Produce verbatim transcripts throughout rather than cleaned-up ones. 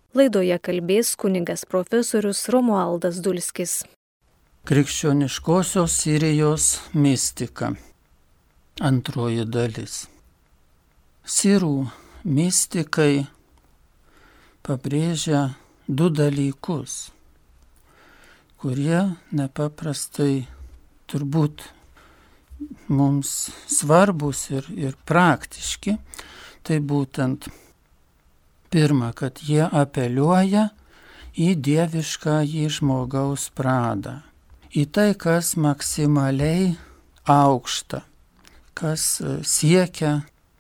Laidoje kalbės kunigas profesorius Romualdas Dulskis. Krikščioniškosios Sirijos mistika. Antroji dalis. Sirų mistikai pabrėžia du dalykus, kurie nepaprastai turbūt mums svarbus ir, ir praktiški. Tai būtent pirma, kad jie apeliuoja į dieviškąjį žmogaus pradą, į tai, kas maksimaliai aukšta, kas siekia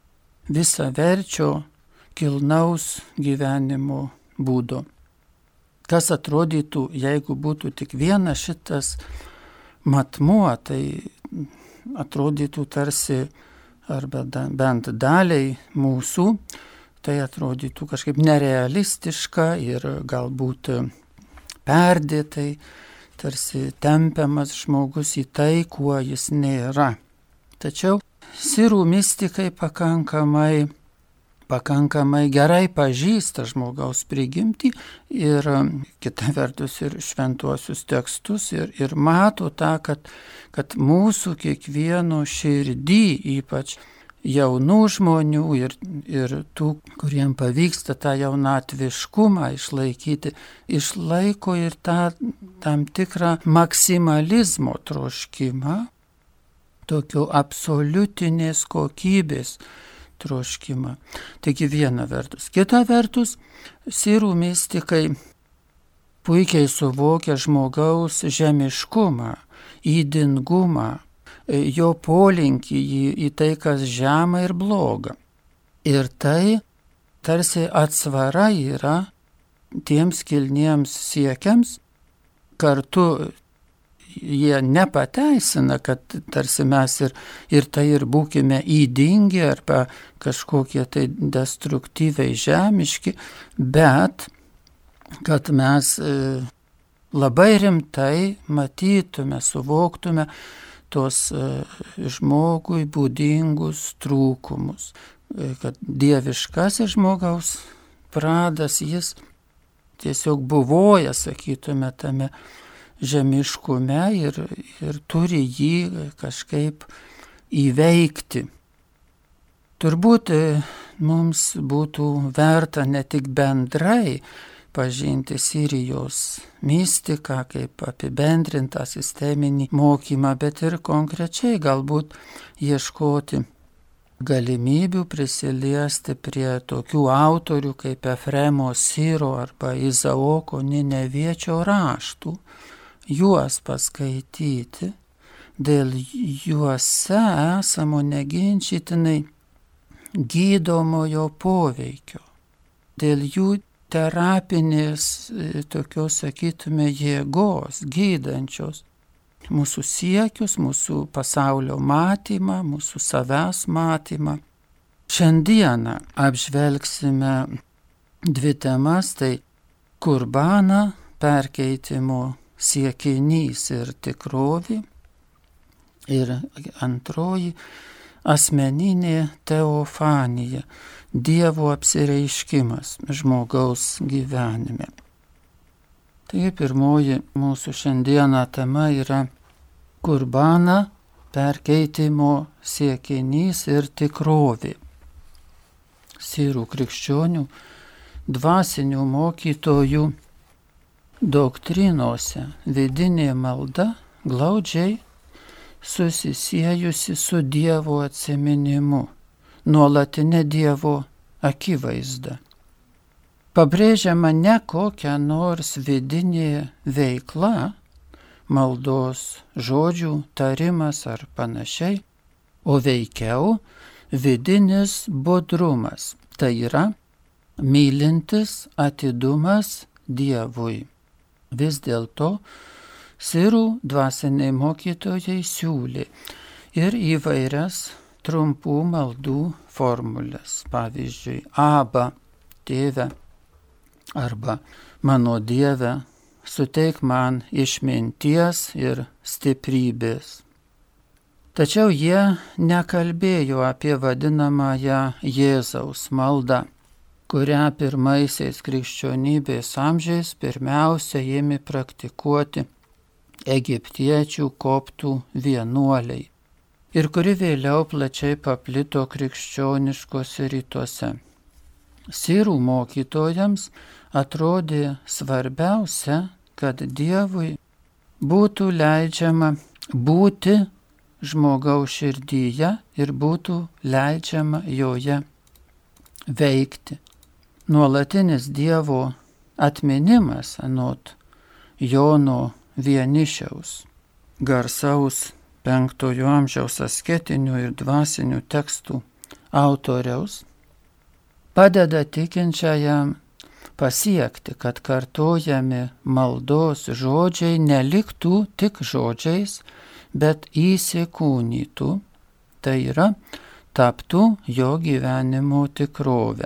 visaverčio kilnaus gyvenimo būdo. Kas atrodytų, jeigu būtų tik vienas šitas matmuo, tai atrodytų tarsi, arba da, bent daliai mūsų, tai atrodytų kažkaip nerealistiška ir galbūt perdėtai, tarsi tempiamas žmogus į tai, kuo jis nėra. Tačiau sirų mistikai pakankamai, pakankamai gerai pažįsta žmogaus prigimtį ir kita vertus ir šventuosius tekstus ir, ir mato tą, kad, kad mūsų kiekvieno širdį, ypač jaunų žmonių ir, ir tų, kuriem pavyksta tą jaunatviškumą išlaikyti, išlaiko ir tą tam tikrą maksimalizmo troškimą, tokio absoliutinės kokybės troškimą. Taigi viena vertus. Kita vertus, sirų mistikai puikiai suvokia žmogaus žemiškumą, ydingumą, jo polinkį į, į tai, kas žema ir bloga. Ir tai tarsi atsvara yra tiems kilniems siekiams, kartu jie nepateisina, kad tarsi mes ir, ir tai ir būkime ydingi arba kažkokie tai destruktyviai žemiški, bet kad mes labai rimtai matytume, suvoktume tos žmogui būdingus trūkumus, kad dieviškasis žmogaus pradas, jis tiesiog buvoja, sakytume, tame žemiškume ir, ir turi jį kažkaip įveikti. Turbūt mums būtų verta ne tik bendrai pažinti Sirijos mistiką kaip apibendrintą sisteminį mokymą, bet ir konkrečiai galbūt ieškoti galimybių prisiliesti prie tokių autorių kaip Efremo Siro arba Izaoko Nineviečio raštų, juos paskaityti, dėl juose esamo neginčytinai gydomojo poveikio, dėl jų terapinės, tokios, sakytume, jėgos, gydančios mūsų siekius, mūsų pasaulio matymą, mūsų savęs matymą. Šiandieną apžvelgsime dvi temas, tai kurbaną, perkeitimo siekinys ir tikrovė, ir antroji asmeninė teofanija, Dievo apsireiškimas žmogaus gyvenime. Taigi pirmoji mūsų šiandieną tema yra kurbana, perkeitimo siekinys ir tikrovė. Sirų krikščionių dvasinių mokytojų doktrinose vidinė malda glaudžiai susisiejusi su Dievo atsiminimu, nuolatinė Dievo akivaizda. Pabrėžiama ne kokia nors vidinė veikla, maldos žodžių tarimas ar panašiai, o veikiau vidinis budrumas, tai yra mylintis atidumas Dievui. Vis dėlto sirų dvasiniai mokytojai siūlė ir įvairias trumpų maldų formulės. Pavyzdžiui, Aba, Tėve, arba mano Dieve, suteik man išminties ir stiprybės. Tačiau jie nekalbėjo apie vadinamąją Jėzaus maldą. kurią pirmaisiais krikščionybės amžiais pirmiausia ėmė praktikuoti egiptiečių koptų vienuoliai ir kuri vėliau plačiai paplito krikščioniškose rytuose. Sirų mokytojams atrodė svarbiausia, kad Dievui būtų leidžiama būti žmogaus širdyje ir būtų leidžiama joje veikti. Nuolatinis Dievo atminimas anot Jono Vienišiaus, garsaus penktojo amžiaus asketinių ir dvasinių tekstų autoriaus, padeda tikinčiajam pasiekti, kad kartojami maldos žodžiai neliktų tik žodžiais, bet įsikūnytų, tai yra taptų jo gyvenimo tikrovę.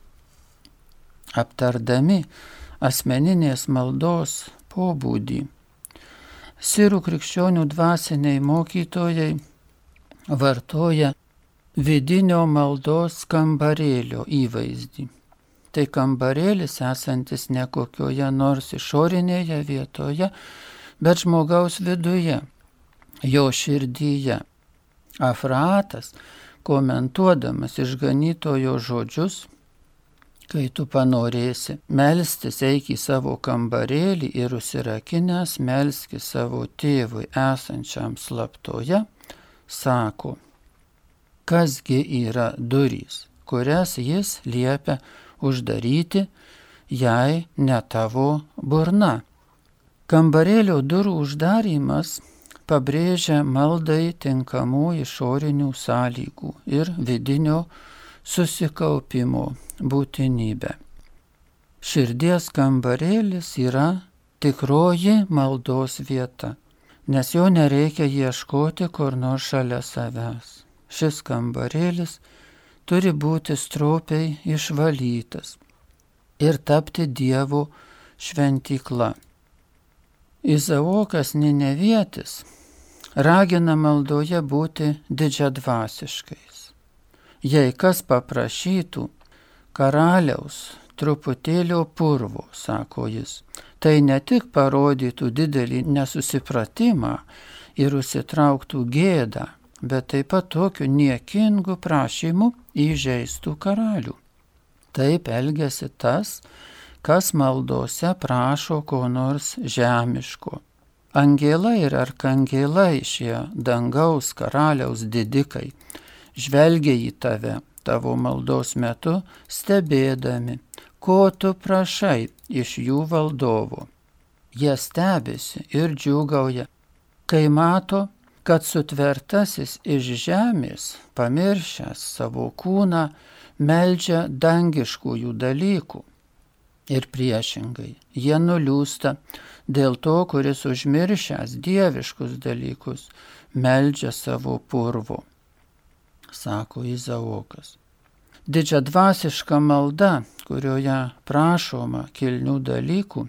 Aptardami asmeninės maldos pobūdį, sirų krikščionių dvasiniai mokytojai vartoja vidinio maldos kambarėlio įvaizdį. Tai kambarėlis esantis ne kokioje nors išorinėje vietoje, bet žmogaus viduje, jo širdyje. Afratas, komentuodamas išganytojo žodžius, kai tu panorėsi melstis, eik į savo kambarėlį ir užsirakinęs melski savo tėvui esančiam slaptoje, sako, kasgi yra durys, kurias jis liepia uždaryti, jei ne tavo burna. Kambarėlio durų uždarymas pabrėžia maldai tinkamų išorinių sąlygų ir vidinio susikaupimo būtinybę. Širdies kambarėlis yra tikroji maldos vieta, nes jo nereikia ieškoti kur nors šalia savęs. Šis kambarėlis turi būti stropiai išvalytas ir tapti Dievo šventykla. Izaokas Ninevietis ragina maldoje būti didžiadvasiškais. Jei kas paprašytų karaliaus truputėlio purvo, sako jis, tai ne tik parodytų didelį nesusipratimą ir užsitrauktų gėdą, bet taip pat tokiu niekingu prašymu įžeistų karalių. Taip elgiasi tas, kas maldose prašo ko nors žemiško. Angelai ir arkangelai, šie dangaus karaliaus didikai, žvelgia į tave tavo maldos metu, stebėdami, ko tu prašai iš jų valdovo. Jie stebisi ir džiūgauja, kai mato, kad sutvertasis iš žemės, pamiršęs savo kūną, meldžia dangiškųjų dalykų. Ir priešingai, jie nuliūsta dėl to, kuris užmiršęs dieviškus dalykus, meldžia savo purvo, sako Izaokas. Didžiadvasiška malda, kurioje prašoma kilnių dalykų,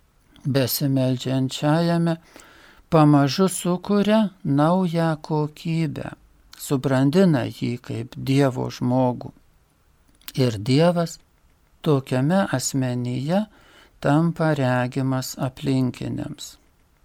besimeldžiančiajame pamažu sukuria naują kokybę, subrandina jį kaip Dievo žmogų. Ir Dievas tokiame asmenyje tampa regimas aplinkiniams.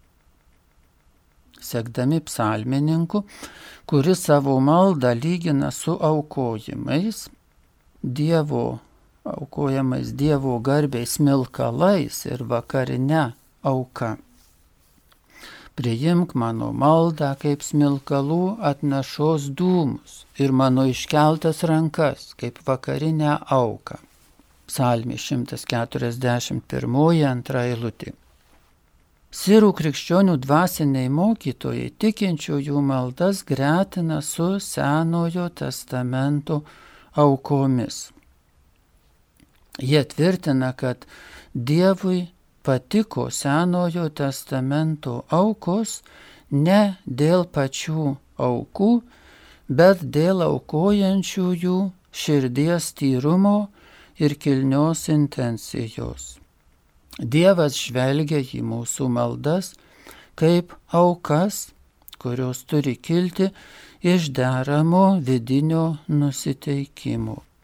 Sekdami psalmininku, kuris savo maldą lygina su aukojimais, Dievo aukojamais Dievo garbei smilkalais ir vakarine auka. Priimk mano maldą kaip smilkalų atnašos dūmus ir mano iškeltas rankas kaip vakarinę auką. Psalmė šimtas keturiasdešimt pirmoji antra eilutė. Sirų krikščionių dvasiniai mokytojai tikinčiųjų maldas gretina su Senojo testamento aukomis. Jie tvirtina, kad Dievui patiko Senojo testamento aukos ne dėl pačių aukų, bet dėl aukojančiųjų širdies tyrumo ir kilnios intencijos. Dievas žvelgia į mūsų maldas kaip aukas, kurios turi kilti iš deramo vidinio nusiteikimo.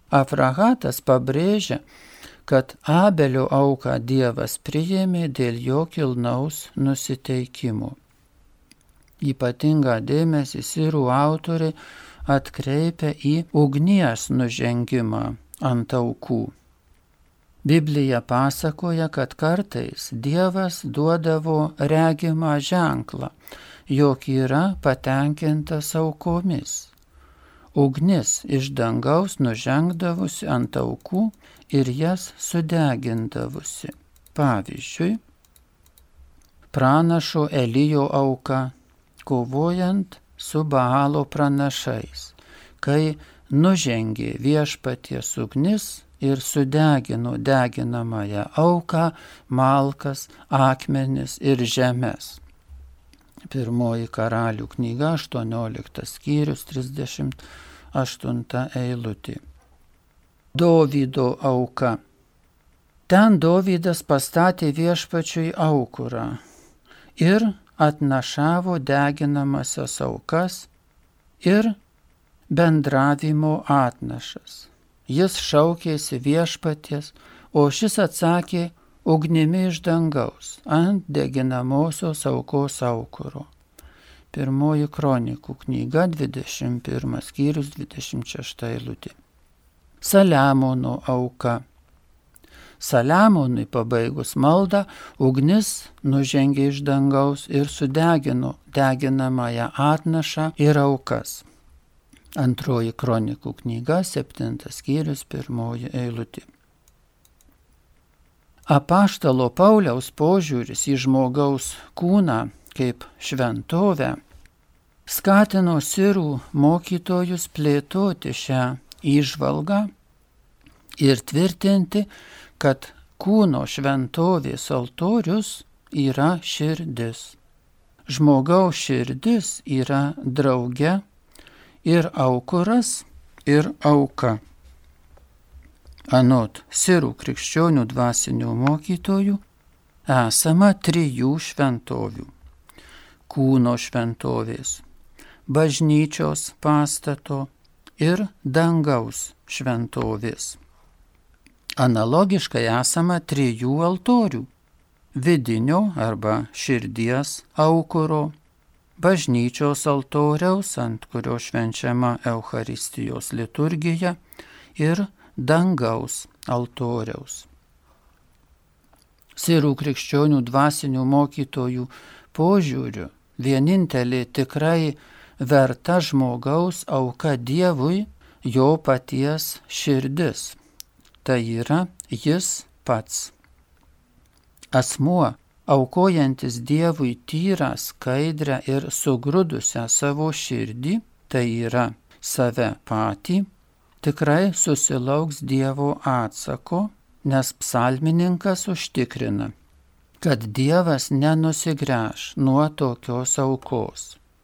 Afrahatas pabrėžia, kad Abelio auką Dievas priėmė dėl jo kilnaus nusiteikimo. Ypatingą dėmesį sirų autoriai atkreipia į ugnies nužengimą ant aukų. Biblija pasakoja, kad kartais Dievas duodavo regimą ženklą, jog yra patenkintas aukomis. Ugnis iš dangaus nužengdavusi ant aukų ir jas sudegindavusi. Pavyzdžiui, pranašo Elijo auka, kovojant su Baalo pranašais, kai nužengė viešpaties ugnis ir sudegino deginamąją auką, malkas, akmenis ir žemes. Pirmoji Karalių knyga, aštuonioliktas skyrius, trisdešimt aštunta eilutė. Dovydo auka. Ten Dovydas pastatė viešpačiui aukurą ir atnašavo deginamasias aukas ir bendravimo atnašas. Jis šaukėsi viešpaties, o šis atsakė ugnimi iš dangaus ant deginamosios aukos aukuro. Pirmoji Kronikų knyga, dvidešimt pirmas skyrius, dvidešimt šešta eilutė. Saliamono auka. Saliamonui pabaigus maldą, ugnis nužengė iš dangaus ir sudegino deginamąją atnašą ir aukas. Antroji Kronikų knyga, septintas skyrius, pirmoji eilutė. Apaštalo Pauliaus požiūris į žmogaus kūną kaip šventovę skatino sirų mokytojus plėtoti šią įžvalgą ir tvirtinti, kad kūno šventovės altorius yra širdis. Žmogaus širdis yra drauge ir aukuras, ir auka. Anot sirų krikščionių dvasinių mokytojų esama trijų šventovių. Kūno šventovės, bažnyčios pastato ir dangaus šventovės. Analogiškai esama trijų altorių – vidinio arba širdies aukuro, bažnyčios altoriaus, ant kurio švenčiama Eucharistijos liturgija, ir dangaus altoriaus. Sirų krikščionių dvasinių mokytojų požiūriu vienintelė tikrai verta žmogaus auka Dievui jo paties širdis. Tai yra jis pats. Asmuo, aukojantis Dievui tyrą, skaidrę ir sugrudusią savo širdį, tai yra save patį, tikrai susilauks Dievo atsako, nes psalmininkas užtikrina, kad Dievas nenusigręš nuo tokios aukos.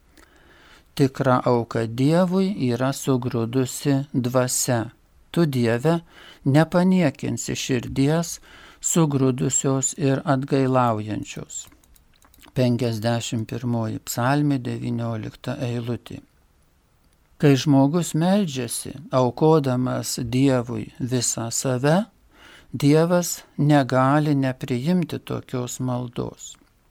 Tikra auka Dievui yra sugrudusi dvasia. Tu, Dieve, nepaniekinsi širdies sugrudusios ir atgailaujančios. penkiasdešimt pirmoji psalmė, devyniolikta eilutė. Kai žmogus meldžiasi, aukodamas Dievui visą save, Dievas negali nepriimti tokios maldos.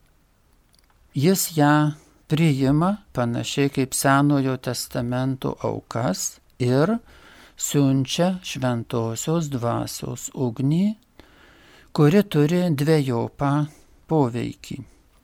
Jis ją priima panašiai kaip Senojo testamento aukas ir siunčia šventosios dvasios ugnį, kuri turi dvejopą poveikį.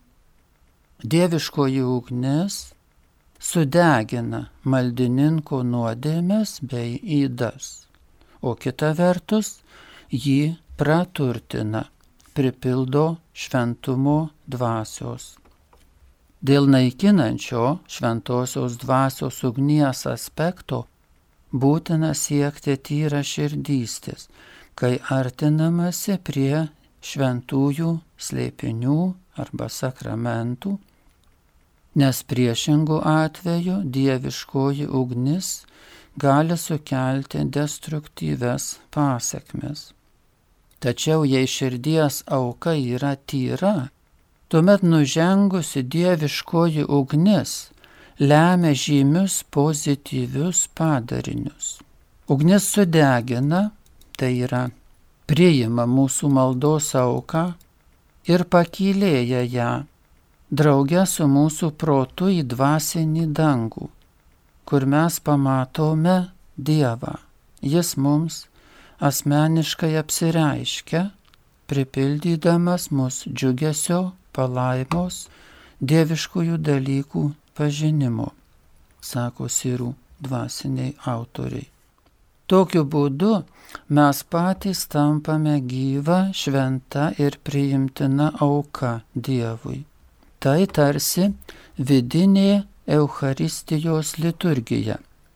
Dieviškoji ugnis sudegina maldininko nuodėmes bei ydas, o kita vertus jį praturtina, pripildo šventumo dvasios. Dėl naikinančio šventosios dvasios ugnies aspekto būtina siekti tyrą širdystės, kai artinamasi prie šventųjų slėpinių arba sakramentų, nes priešingų atveju dieviškoji ugnis gali sukelti destruktyves pasekmes. Tačiau jei širdies auka yra tyra, tuomet nužengusi dieviškoji ugnis lemia žymius pozityvius padarinius. Ugnis sudegina, tai yra priima mūsų maldos auką ir pakylėja ją, drauge su mūsų protu į dvasinį dangų, kur mes pamatome Dievą. Jis mums asmeniškai apsireiškia, pripildydamas mus džiugesio, palaimos, dieviškųjų dalykų pažinimo, sako sirų dvasiniai autoriai. Tokiu būdu mes patys tampame gyva, šventa ir priimtina auka Dievui. Tai tarsi vidinė Eucharistijos liturgija,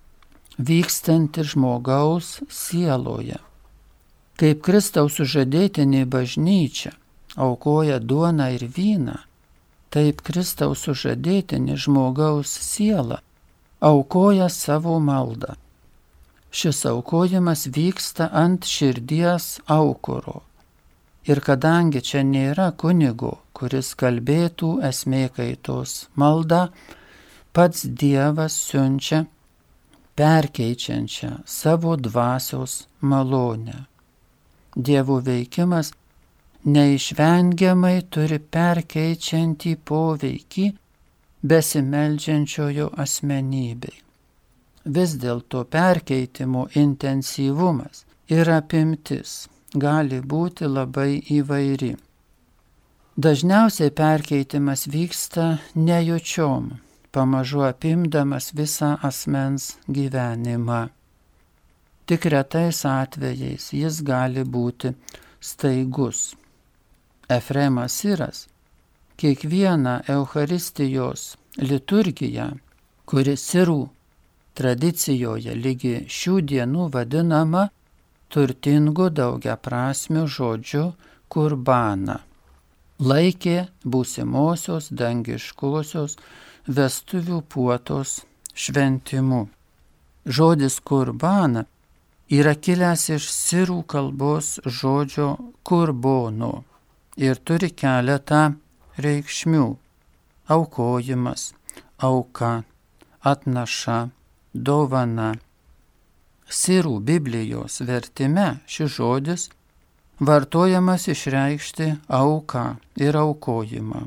vykstanti žmogaus sieloje. Kaip Kristaus sužadėtinė bažnyčia aukoja duoną ir vyną, taip Kristaus sužadėtinė žmogaus siela aukoja savo maldą. Šis aukojimas vyksta ant širdies aukuro. Ir kadangi čia nėra kunigo, kuris kalbėtų esmė kaitos maldą, pats Dievas siunčia perkeičiančią savo dvasios malonę. Dievo veikimas neišvengiamai turi perkeičiantį poveikį besimeldžiančiojo asmenybei. Vis dėlto perkeitimo intensyvumas ir apimtis gali būti labai įvairi. Dažniausiai perkeitimas vyksta nejučiom, pamažu apimdamas visą asmens gyvenimą. Tik retais atvejais jis gali būti staigus. Efremas Siras kiekvieną Eucharistijos liturgiją, kuri sirų tradicijoje lygi šių dienų vadinama turtingu daugiaprasmiu žodžiu kurbaną, laikė būsimosios dangiškosios vestuvių puotos šventimu. Žodis kurbana yra kilęs iš sirų kalbos žodžio kurbono ir turi keletą reikšmių: aukojimas, auka, atnaša, dovana. Sirų Biblijos vertime šis žodis vartojamas išreikšti auką ir aukojimą.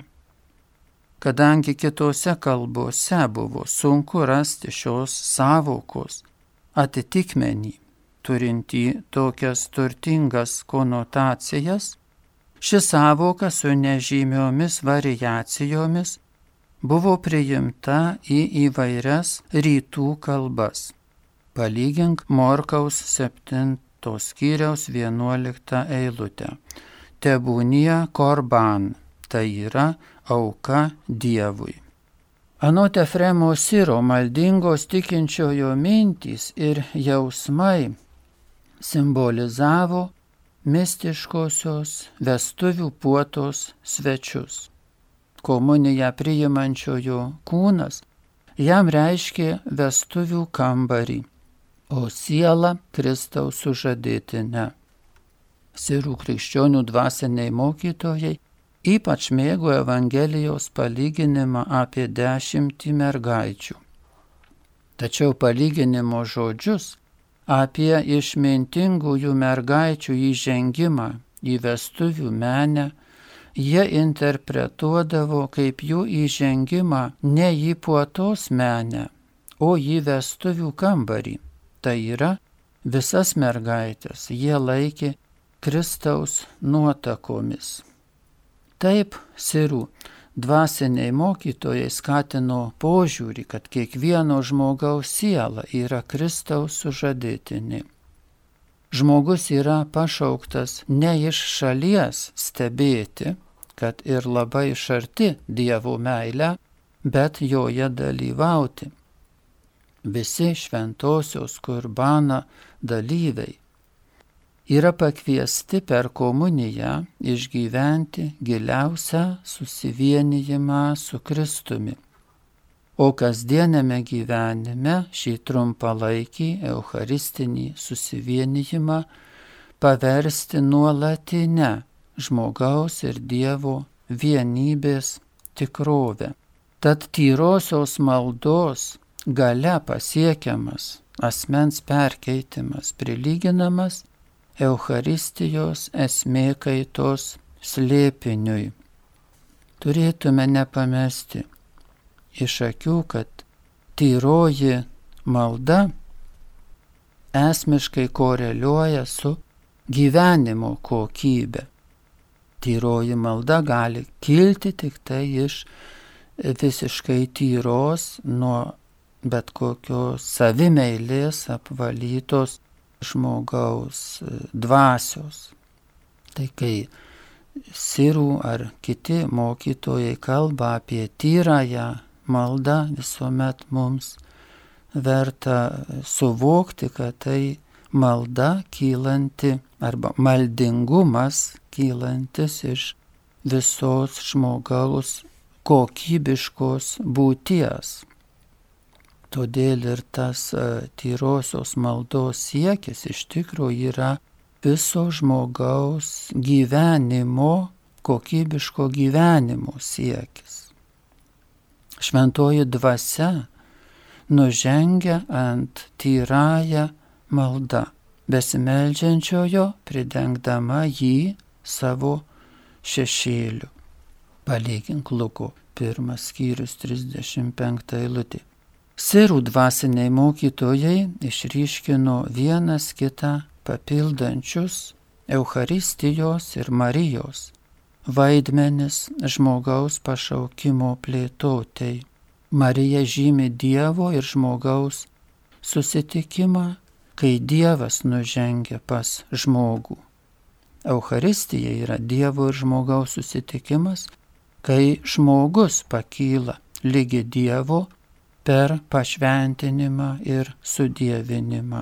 Kadangi kitose kalbose buvo sunku rasti šios sąvokos atitikmenį, turintį tokias turtingas konotacijas, ši sąvoka su nežymiomis variacijomis buvo priimta į įvairias rytų kalbas. Palygink Morkaus septintos skyriaus vienuoliktą eilutę. Tebūnie korban, tai yra auka Dievui. Anot Efremo Siro maldingos tikinčiojo mintys ir jausmai simbolizavo mistiškosios vestuvių puotos svečius. Komuniją priimančiojo kūnas jam reiškė vestuvių kambarį, o siela Kristaus sužadėtinę. Sirų krikščionių dvasiniai mokytojai ypač mėgo Evangelijos palyginimą apie dešimtį mergaičių. Tačiau palyginimo žodžius apie išmintingųjų mergaičių įžengimą į vestuvių menę jie interpretuodavo kaip jų įžengimą ne į puotos menę, o į vestuvių kambarį. Tai yra, visas mergaitės jie laikė Kristaus nuotakomis. Taip sirų dvasiniai mokytojai skatino požiūrį, kad kiekvieno žmogaus siela yra Kristaus sužadėtinė. Žmogus yra pašauktas ne iš šalies stebėti, kad ir labai iš arti Dievo meilę, bet joje dalyvauti. Visi šventosios kurbana dalyviai yra pakviesti per komuniją išgyventi giliausią susivienijimą su Kristumi, o kasdienėme gyvenime šį trumpalaikį eucharistinį susivienijimą paversti nuolatinę žmogaus ir Dievo vienybės tikrovę. Tad tyrosios maldos galia pasiekiamas asmens perkeitimas prilyginamas Eucharistijos esmė kaitos slėpiniui. Turėtume nepamesti iš akių, kad tyroji malda esmiškai koreliuoja su gyvenimo kokybė. Tyroji malda gali kilti tik tai iš visiškai tyros, nuo bet kokios savimeilės apvalytos žmogaus dvasios. Tai kai sirų ar kiti mokytojai kalba apie tyrąją maldą, visuomet mums verta suvokti, kad tai malda kylanti arba maldingumas kylantis iš visos žmogaus kokybiškos būties. Todėl ir tas tyrosios maldos siekis iš tikrųjų yra viso žmogaus gyvenimo, kokybiško gyvenimo siekis. Šventoji dvasia nužengia ant tyrąją maldą, besimeldžiančiojo pridengdama jį savo šešėliu. Palygink Luko pirmas skyrius trisdešimt penkta eilutė. Sirų dvasiniai mokytojai išryškino vienas kitą papildančius Eucharistijos ir Marijos vaidmenis žmogaus pašaukimo plėtotei. Marija žymi Dievo ir žmogaus susitikimą, kai Dievas nužengia pas žmogų. Eucharistija yra Dievo ir žmogaus susitikimas, kai žmogus pakyla lygi Dievo per pašventinimą ir sudievinimą.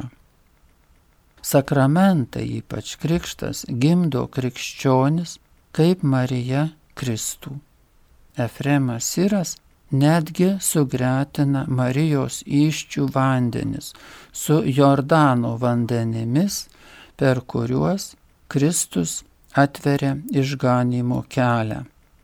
Sakramentai, ypač krikštas, gimdo krikščionis kaip Marija Kristų. Efremas Siras netgi sugretina Marijos įsčių vandenis su Jordano vandenimis, per kuriuos Kristus atveria išganymo kelią.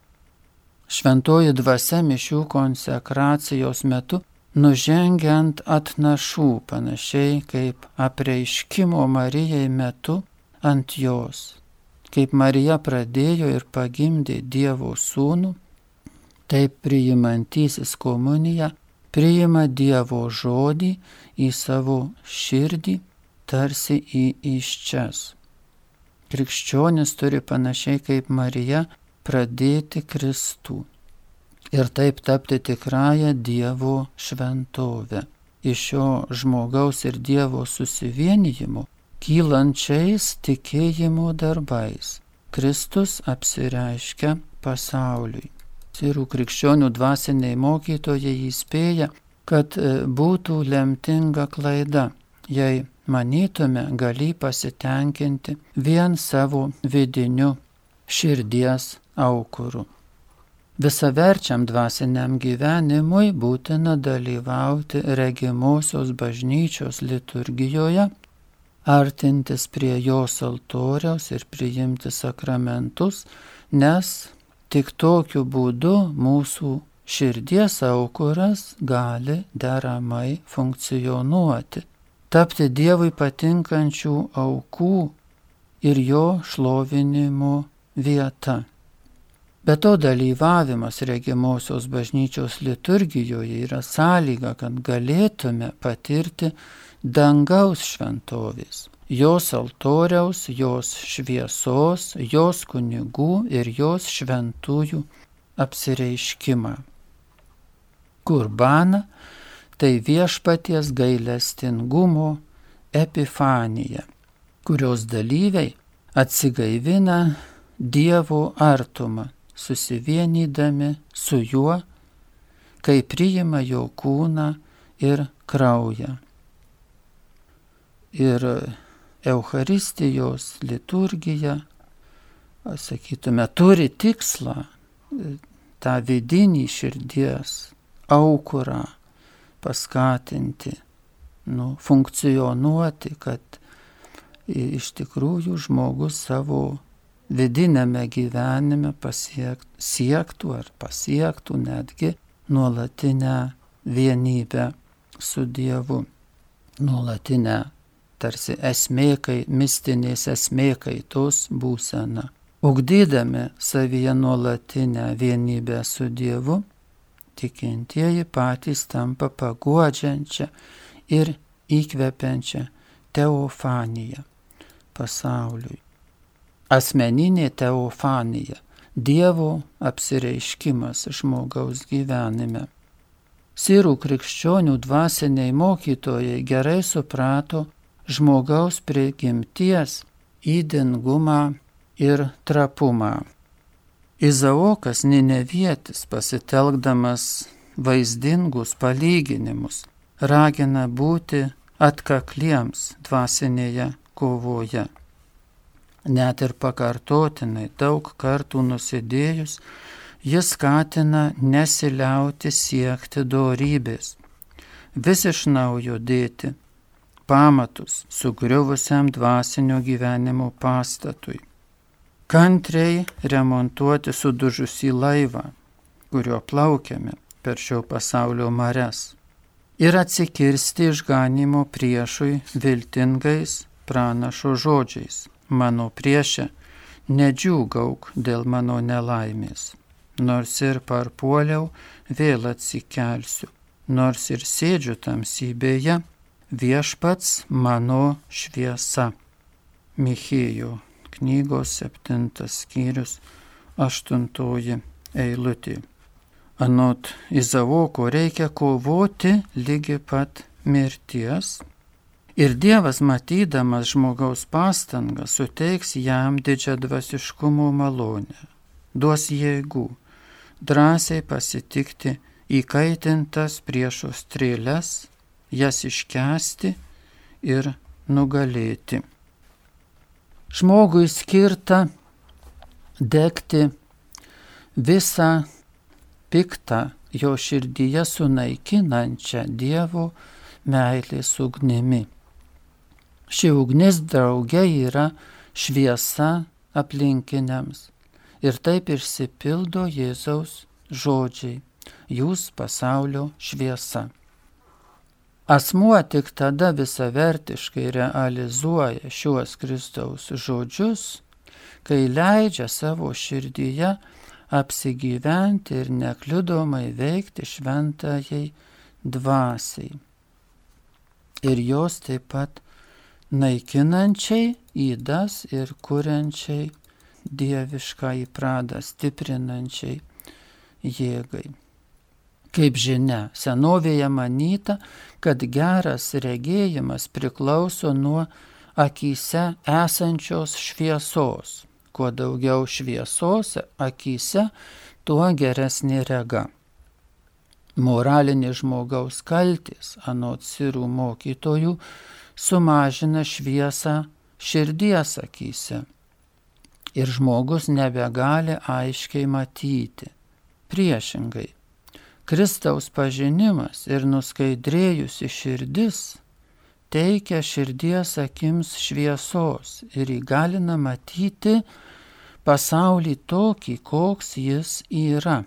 Šventoji dvasia mišių konsekracijos metu nužengiant atnašų, panašiai kaip apreiškimo Marijai metu ant jos. Kaip Marija pradėjo ir pagimdė Dievo sūnų, taip priimantysis komuniją priima Dievo žodį į savo širdį, tarsi į įsčias. Krikščionis turi panašiai kaip Marija pradėti Kristų ir taip tapti tikrąją Dievo šventovę. Iš šio žmogaus ir Dievo susivienijimo kylančiais tikėjimo darbais Kristus apsireiškia pasauliui. Sirų krikščionių dvasiniai mokytojai įspėja, kad būtų lemtinga klaida, jei manytume galį pasitenkinti vien savo vidiniu širdies aukuru. Visaverčiam dvasiniam gyvenimui būtina dalyvauti regimosios bažnyčios liturgijoje, artintis prie jos altoriaus ir priimti sakramentus, nes tik tokiu būdu mūsų širdies aukuras gali deramai funkcionuoti, tapti Dievui patinkančių aukų ir jo šlovinimo vieta. Be to dalyvavimas regimosios bažnyčios liturgijoje yra sąlyga, kad galėtume patirti dangaus šventovės, jos altoriaus, jos šviesos, jos kunigų ir jos šventųjų apsireiškimą. Kurbana tai viešpaties gailestingumo epifanija, kurios dalyviai atsigaivina Dievo artumą, susivienydami su juo, kai priima jo kūną ir kraują. Ir Eucharistijos liturgija, sakytume, turi tikslą tą vidinį širdies aukurą paskatinti, nu, funkcionuoti, kad iš tikrųjų žmogus savo vidinėme gyvenime pasiekt, siektų ar pasiektų netgi nuolatinę vienybę su Dievu. nuolatinę tarsi esmėkai, mistinės esmėkaitos būseną. Ugdydami savyje nuolatinę vienybę su Dievu, tikintieji patys tampa paguodžiančią ir įkvepiančią teofaniją pasauliui. Asmeninė teofanija – Dievo apsireiškimas žmogaus gyvenime. Sirų krikščionių dvasiniai mokytojai gerai suprato žmogaus prigimties ydingumą ir trapumą. Izaokas Ninevietis, pasitelkdamas vaizdingus palyginimus, ragina būti atkakliems dvasinėje kovoje. Net ir pakartotinai daug kartų nusidėjus, jis skatina nesiliauti siekti dorybės, vis iš naujo dėti pamatus sugriuvusiam dvasinio gyvenimo pastatui, kantriai remontuoti sudužusį laivą, kuriuo plaukiame per šio pasaulio marias, ir atsikirsti išganimo priešui viltingais pranašo žodžiais: mano priešė, nedžiūgauk dėl mano nelaimės, nors ir parpuoliau, vėl atsikelsiu, nors ir sėdžiu tamsybėje, viešpats mano šviesa. Michėjo knygos septintas skyrius, aštuntoji eilutė. Anot Izaoko reikia kovoti lygi pat mirties, ir Dievas, matydamas žmogaus pastangą, suteiks jam didžiadvasiškumo malonę, duos jėgų drąsiai pasitikti įkaitintas priešo strėles, jas iškęsti ir nugalėti. Žmogui skirta degti visą piktą jo širdyje sunaikinančią Dievo meilės ugnimi. Ši ugnis drauge yra šviesa aplinkiniams ir taip išsipildo Jėzaus žodžiai: jūs pasaulio šviesa. Asmuo tik tada visavertiškai realizuoja šiuos Kristaus žodžius, kai leidžia savo širdyje apsigyventi ir nekliudomai veikti šventajai dvasiai. Ir jos taip pat naikinančiai ydas ir kuriančiai dievišką įpradą, stiprinančiai jėgai. Kaip žinia, senovėje manyta, kad geras regėjimas priklauso nuo akyse esančios šviesos. Kuo daugiau šviesos akyse, tuo geresnė rega. Moralinė žmogaus kaltės, anot sirų mokytojų, sumažina šviesą širdies akyse. Ir žmogus nebegali aiškiai matyti. Priešingai, Kristaus pažinimas ir nuskaidrėjusi širdis teikia širdies akims šviesos ir įgalina matyti pasaulį tokį, koks jis yra.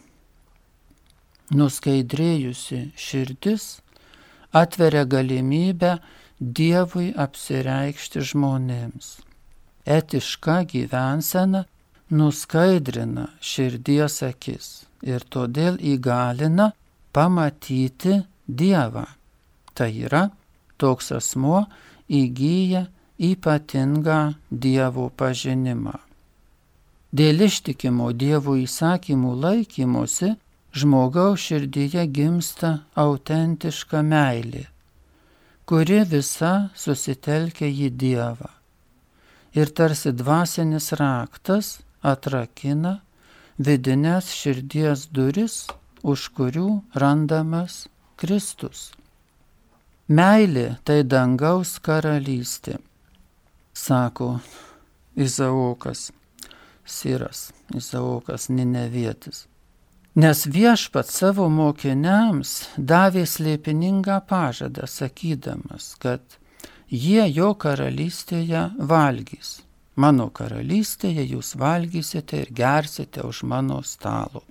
Nuskaidrėjusi širdis atveria galimybę Dievui apsireikšti žmonėms. Etiška gyvensena nuskaidrina širdies akis ir todėl įgalina pamatyti Dievą. Tai yra, toks asmuo įgyja ypatingą Dievo pažinimą. Dėl ištikimo Dievo įsakymų laikymosi žmogaus širdyje gimsta autentiška meilė, kuri visa susitelkia į Dievą. Ir tarsi dvasinis raktas atrakina vidinės širdies duris, už kurių randamas Kristus. Meilė tai dangaus karalystė, sako Izaokas, Siras, Izaokas Ninevietis. Nes viešpats savo mokiniams davė slėpiningą pažadą, sakydamas, kad jie jo karalystėje valgys. Mano karalystėje jūs valgysite ir gersite už mano stalo.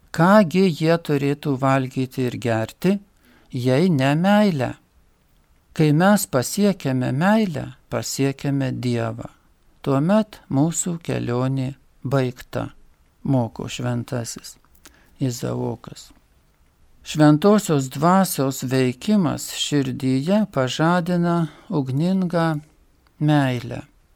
Kągi jie turėtų valgyti ir gerti, jei ne meilę? Kai mes pasiekėme meilę, pasiekėme Dievą. Tuomet mūsų kelionė baigta, moko šventasis Izaokas. Šventosios dvasios veikimas širdyje pažadina ugningą meilę,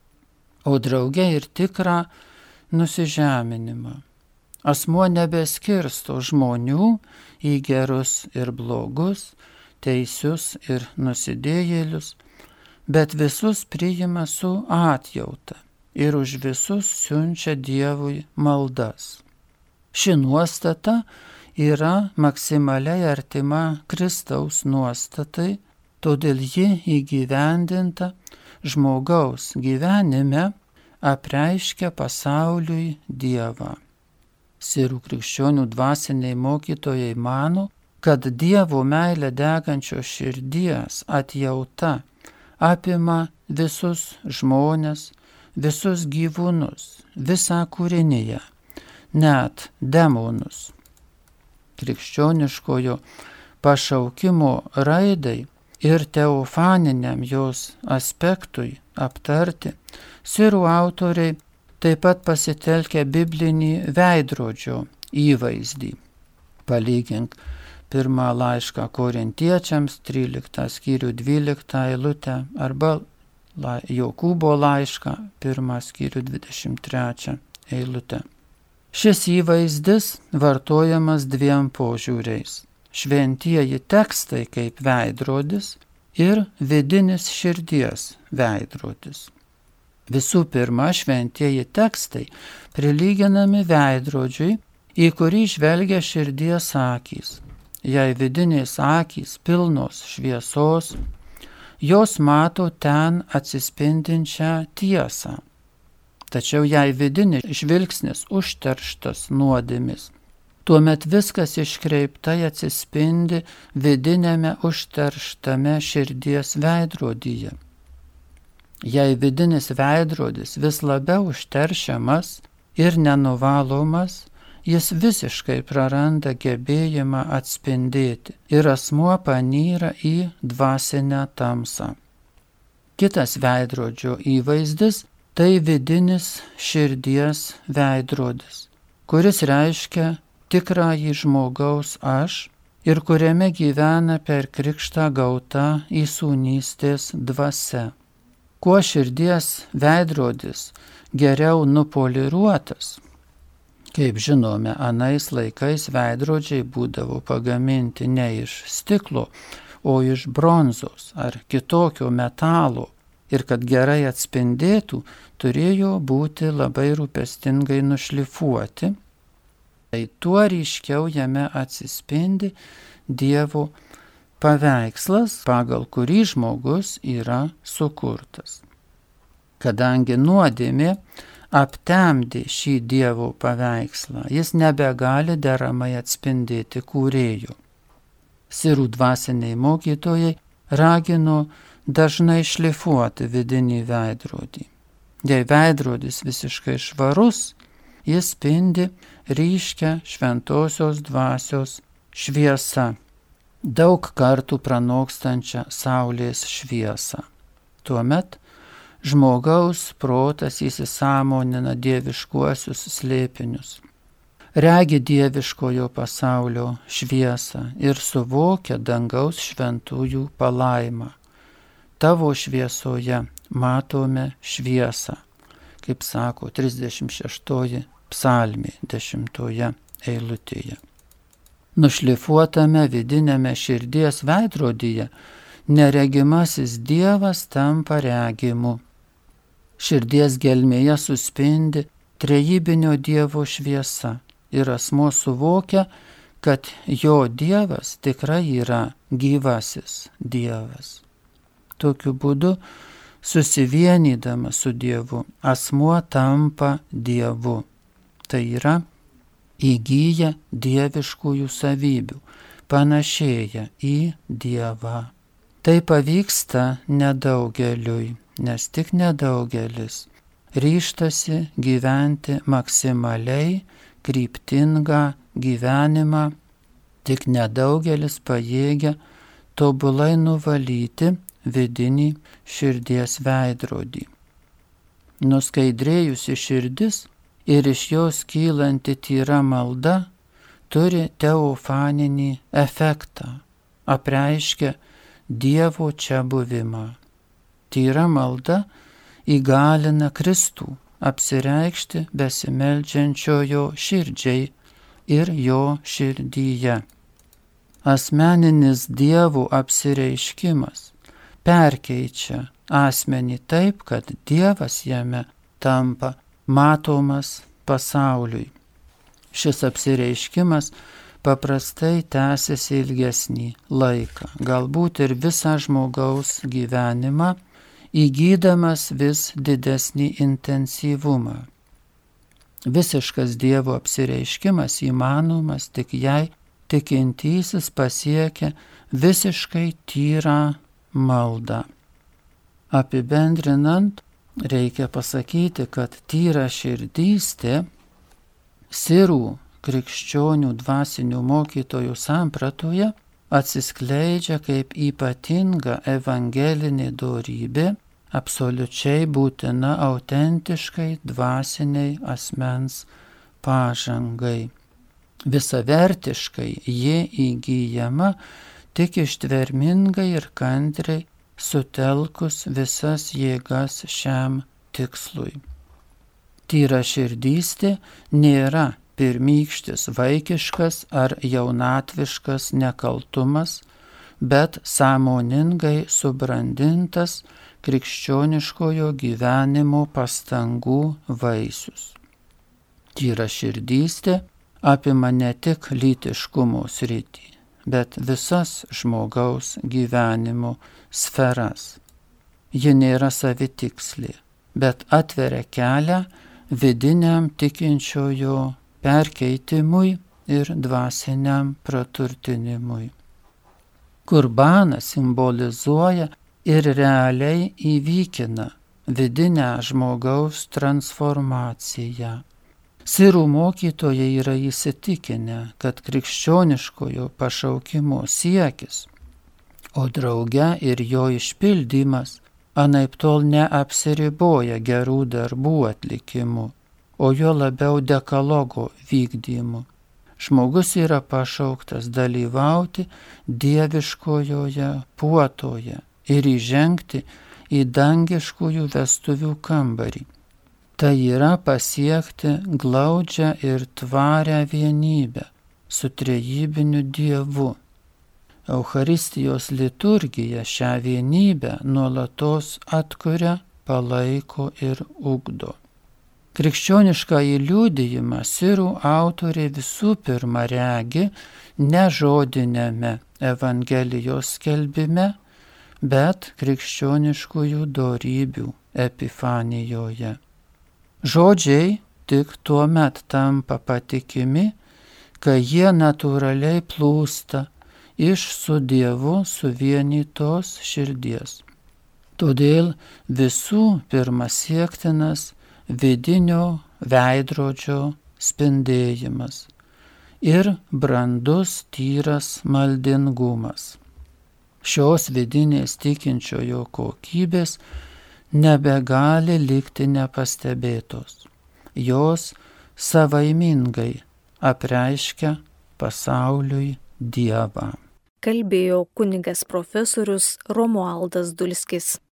o drauge ir tikrą nusižeminimą. Asmuo nebeskirsto žmonių į gerus ir blogus, teisius ir nusidėjėlius, bet visus priima su atjauta ir už visus siunčia Dievui maldas. Ši nuostata yra maksimaliai artima Kristaus nuostatai, todėl ji įgyvendinta žmogaus gyvenime apreiškia pasauliui Dievą. Sirų krikščionių dvasiniai mokytojai mano, kad Dievo meilė degančios širdies atjauta apima visus žmones, visus gyvūnus, visą kūriniją, net demonus. Krikščioniškojo pašaukimo raidai ir teofaniniam jos aspektui aptarti, sirų autoriai taip pat pasitelkia biblinį veidrodžio įvaizdį. Palygink pirmą laišką Korintiečiams, tryliktą skyrių dvyliktą eilutę, arba Jokūbo laišką, pirmą skyrių dvidešimt trečią eilutę. Šis įvaizdis vartojamas dviem požiūriais. Šventieji tekstai kaip veidrodis ir vidinis širdies veidrodis. Visų pirma, šventieji tekstai prilyginami veidrodžiui, į kurį žvelgia širdies akys. Jei vidinės akys pilnos šviesos, jos mato ten atsispindinčią tiesą. Tačiau jei vidinis žvilgsnis užterštas nuodėmis, tuomet viskas iškreiptai atsispindi vidinėme užterštame širdies veidrodyje. Jei vidinis veidrodis vis labiau užteršiamas ir nenuvalomas, jis visiškai praranda gebėjimą atspindėti ir asmuo panyra į dvasinę tamsą. Kitas veidrodžio įvaizdis – tai vidinis širdies veidrodis, kuris reiškia tikrąjį žmogaus aš ir kuriame gyvena per krikštą gauta įsūnystės dvasia. Kuo širdies veidrodis geriau nupoliruotas, kaip žinome, anais laikais veidrodžiai būdavo pagaminti ne iš stiklo, o iš bronzos ar kitokio metalo, ir kad gerai atspindėtų, turėjo būti labai rūpestingai nušlifuoti, tai tuo ryškiau jame atsispindi Dievo paveikslas, pagal kurį žmogus yra sukurtas. Kadangi nuodėmė aptemdė šį Dievo paveikslą, jis nebegali deramai atspindėti kūrėjo. Sirų dvasiniai mokytojai ragino dažnai šlifuoti vidinį veidrodį. Jei veidrodis visiškai švarus, jis spindi ryškia šventosios dvasios šviesa, daug kartų pranokstančią saulės šviesą. Tuomet žmogaus protas įsisąmonina dieviškuosius slėpinius, regi dieviškojo pasaulio šviesą ir suvokia dangaus šventųjų palaimą. Tavo šviesoje matome šviesą, kaip sako trisdešimt šeštoji psalmė dešimtoje eilutėje. Nušlifuotame vidinėme širdies veidrodyje neregimasis Dievas tampa regimu. Širdies gelmėje suspindi trejybinio Dievo šviesa ir asmuo suvokia, kad jo Dievas tikrai yra gyvasis Dievas. Tokiu būdu, susivienydamas su Dievu, asmuo tampa Dievu. Tai yra, įgyja dieviškųjų savybių, panašėja į Dievą. Tai pavyksta nedaugeliui, nes tik nedaugelis ryžtasi gyventi maksimaliai kryptingą gyvenimą, tik nedaugelis pajėgia tobulai nuvalyti vidinį širdies veidrodį. Nuskaidrėjusi širdis ir iš jos kylanti tyra malda turi teofaninį efektą, apreiškia Dievo čia buvimą. Tyra malda įgalina Kristų apsireikšti besimeldžiančiojo širdžiai ir jo širdyje. Asmeninis Dievo apsireiškimas perkeičia asmenį taip, kad Dievas jame tampa matomas pasauliui. Šis apsireiškimas paprastai tęsiasi ilgesnį laiką, galbūt ir visą žmogaus gyvenimą, įgydamas vis didesnį intensyvumą. Visiškas Dievo apsireiškimas įmanomas tik jei tikintysis pasiekia visiškai tyrą maldą. Apibendrinant, reikia pasakyti, kad tyra širdystė sirų krikščionių dvasinių mokytojų sampratoje atsiskleidžia kaip ypatinga evangelinė dorybė, absoliučiai būtina autentiškai dvasiniai asmens pažangai. Visavertiškai ji įgyjama tik ištvermingai ir kantriai sutelkus visas jėgas šiam tikslui. Tyra širdystė nėra pirmykštis vaikiškas ar jaunatviškas nekaltumas, bet sąmoningai subrandintas krikščioniškojo gyvenimo pastangų vaisius. Tyra širdystė apima ne tik lytiškumo sritį, bet visas žmogaus gyvenimo sferas. Ji nėra savitikslė, bet atveria kelią vidiniam tikinčiojo perkeitimui ir dvasiniam praturtinimui. Kurbanas simbolizuoja ir realiai įvykina vidinę žmogaus transformaciją. Sirų mokytojai yra įsitikinę, kad krikščioniškojo pašaukimo siekis, o drauge ir jo išpildymas anaiptol neapsiriboja gerų darbų atlikimu, o jo labiau dekalogo vykdymu. Žmogus yra pašauktas dalyvauti dieviškojoje puotoje ir įžengti į dangiškųjų vestuvių kambarį. Tai yra pasiekti glaudžią ir tvarią vienybę su trejybiniu Dievu. Eucharistijos liturgija šią vienybę nuolatos atkuria, palaiko ir ugdo. Krikščioniškąjį liudijimą sirų autoriai visų pirma regi ne žodinėme Evangelijos skelbime, bet krikščioniškųjų dorybių epifanijoje. Žodžiai tik tuo met tampa patikimi, kai jie natūraliai plūsta iš su Dievu suvienytos širdies. Todėl visų pirma siektinas vidinio veidrodžio spindėjimas ir brandus tyras maldingumas. Šios vidinės tikinčiojo kokybės nebegali likti nepastebėtos. Jos savaimingai apreiškia pasauliui Dievą. Kalbėjo kunigas profesorius Romualdas Dulskis.